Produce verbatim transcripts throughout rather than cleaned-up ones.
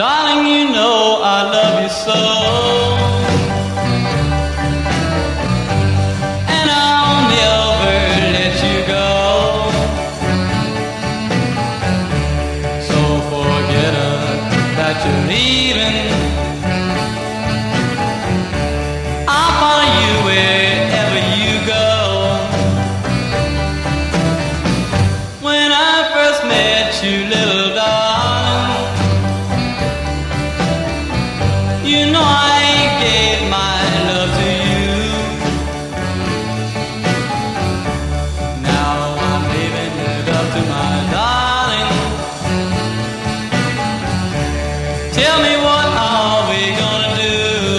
Darling, you know I love you so, and I'll never let you go. So forget it, that you're leaving. I'll follow you wherever you go. When I first met you, little darling, you know I gave my love to you. Now I'm leaving it up to my darling. Tell me, what are we gonna do?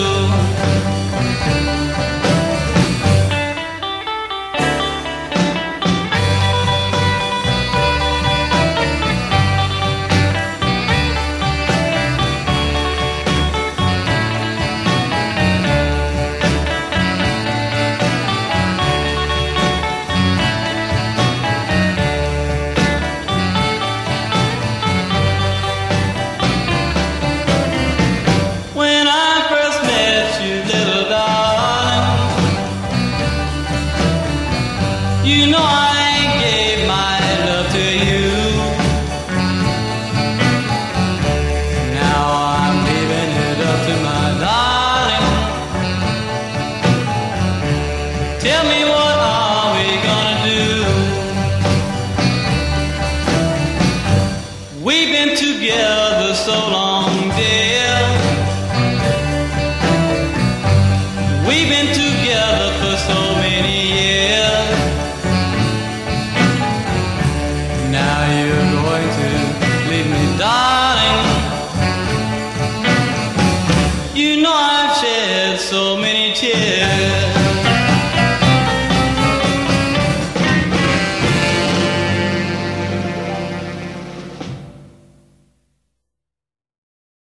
You know I gave my love to you. Now I'm leaving it up to my darling. Tell me, what are we gonna do? We've been together so long, dear. We've been together for so many years. Now you're going to leave me, darling. You know I've shed so many tears.